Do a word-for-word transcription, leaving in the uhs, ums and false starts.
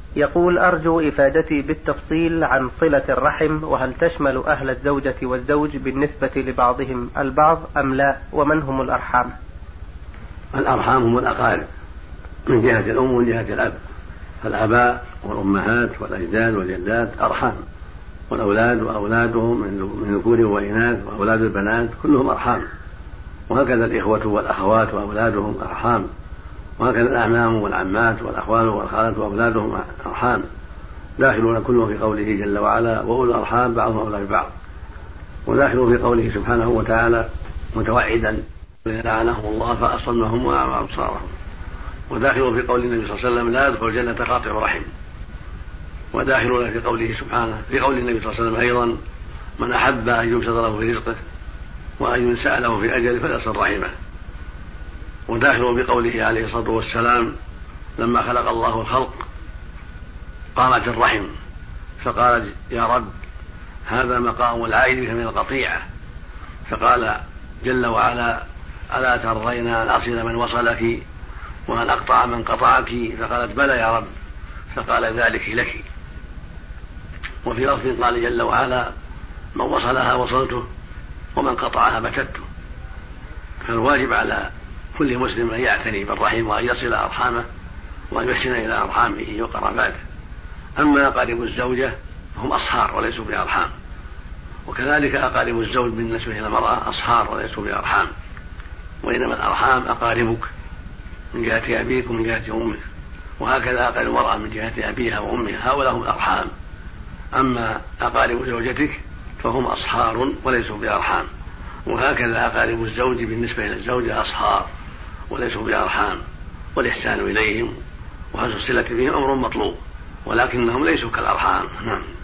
يقول: أرجو إفادتي بالتفصيل عن صلة الرحم، وهل تشمل أهل الزوجة والزوج بالنسبة لبعضهم البعض أم لا؟ ومن هم الأرحام؟ الأرحام هم الأقارب من جهة الأم ومن جهة الأب، فالآباء والأمهات والأجداد والجدات أرحام، والأولاد وأولادهم من ذكور وإناث وأولاد البنات كلهم أرحام، وهكذا الإخوة والأخوات وأولادهم أرحام، وهكذا الأعمام والعمات والأخوال والخالات وأولادهم أرحام، داخلون كلهم في قوله جل وعلا: وأولو الأرحام بعضهم أولى ببعض، وداخلون في قوله سبحانه وتعالى متوعدا: لعنهم الله فأصمهم وأعمى أبصارهم، وداخلون في قول النبي صلى الله عليه وسلم: لا يدخل الجنة قاطع رحم، وداخلون في قوله سبحانه في قول النبي صلى الله عليه وسلم أيضا: من أحب أن يبسط له في رزقه وأن ينسأ له في أجله فليصل رحمه، وداخلون بقوله عليه الصلاة والسلام: لما خلق الله الخلق قامت الرحم فقال: يا رب هذا مقام العائد بك من القطيعة، فقال جل وعلا: ألا ترضين أن أصل من وصلك وأن أقطع من قطعك؟ فقالت: بلى يا رب، فقال: ذلك لك. وفي لفظ قال جل وعلا: من وصلها وصلته ومن قطعها بتته. فالواجب على كل مسلم أن يعتني بالرحم وأن يصل أرحامه وأن يحسن إلى أرحامه وقراباته. أما أقارب الزوجة هم أصهار وليسوا بأرحام، وكذلك أقارب الزوج بالنسبة إلى المرأة أصهار وليسوا بأرحام، وإنما الأرحام أقاربك من جهة أبيك ومن جهة أمك، وهكذا أقارب المرأة من جهة أبيها وأمها، هؤلاء هم الأرحام. أما أقارب زوجتك فهم أصهار وليسوا بأرحام، وهكذا أقارب الزوج بالنسبة إلى الزوجة أصهار وليسوا بأرحام، والإحسان إليهم وحسن الصلة بهم أمر مطلوب، ولكنهم ليسوا كالأرحام. نعم.